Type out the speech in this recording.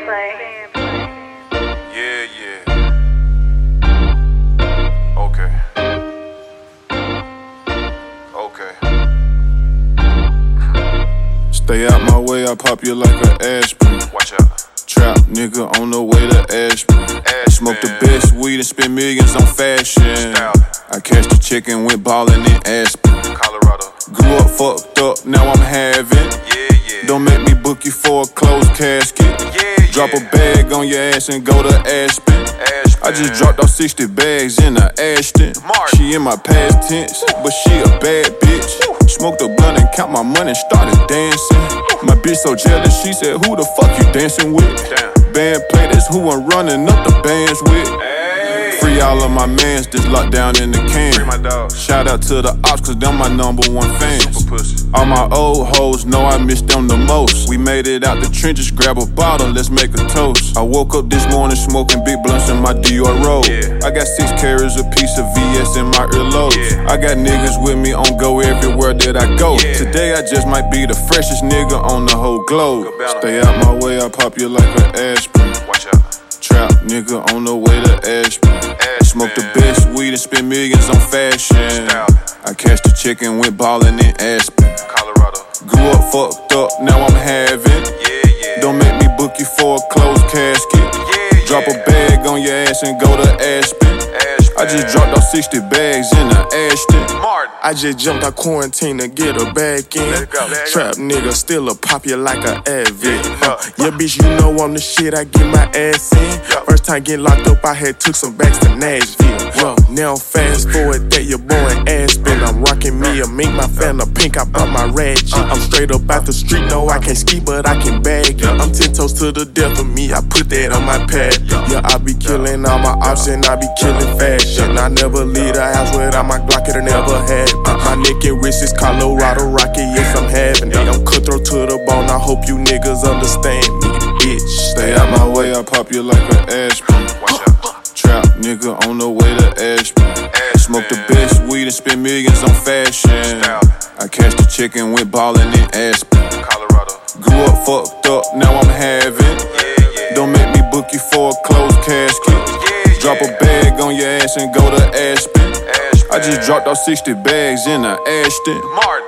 Yeah, yeah. Okay. Okay. Stay out my way, I pop you like an aspirin. Watch out. Trap nigga on the way to Ashburn. Smoke the best weed and spend millions on fashion. I cashed the check and went ballin' in Aspen, Colorado. Grew up fucked up, now I'm having. Don't make me book you for a closed casket. Drop a bag on your ass and go to Aspen. I just dropped off 60 bags in a Ashton. She in my past tense, but she a bad bitch. Smoked a blunt and count my money, started dancing. My bitch so jealous, she said, who the fuck you dancing with? Band play, that's who I'm running up the bands with. Free all of my mans that's locked down in the can. Shout out to the ops, cause them my #1 fans. All my old hoes know I miss them the most. We made it out the trenches, grab a bottle, let's make a toast. I woke up this morning smoking big blunts in my Dior robe. I got 6 carats, a piece of VS in my earlobes. I got niggas with me on go everywhere that I go. Today I just might be the freshest nigga on the whole globe. Stay out my way, I pop you like an aspirin. Watch out. Trap nigga on the way to Ashburn. Smoke the best weed and spend millions on fashion. I cashed the check and went ballin' in Aspen, Colorado. Grew up fucked up, now I'm having. Don't make me book you for a closed casket. Drop a bag on your ass and go to Aspen. I just dropped off 60 bags in a Ashton. I just jumped out quarantine to get her back in. Trap nigga still a pop you like a Advil. Yeah, bitch, you know I'm the shit, I get my ass in. First time getting locked up, I had took some backs to Nashville. Now fast forward that your boy in Aspen. I'm rocking me a mink, my fan a pink, I bought my ratchet. I'm straight up out the street, no I can't ski, but I can bag. I'm 10 toes to the death of me, I put that on my pad. Yeah, I be killing all my ops and I be killing fashion. I never leave the house without my Glock, it'll never happen. My neck and wrist is Colorado Rocket, yes I'm having it. I'm cutthroat to the bone, I hope you niggas understand me, bitch. Stay out my way, I pop you like an aspirin. Trap nigga on the way to Ashburn. Smoke the best weed and spend millions on fashion. I cashed the check and went ballin' in Aspen, Colorado. Grew up fucked up, now I'm having. Don't make me book you for a closed casket. Drop a bag on your ass and go to Aspen. I just dropped off 60 bags in a Ashton.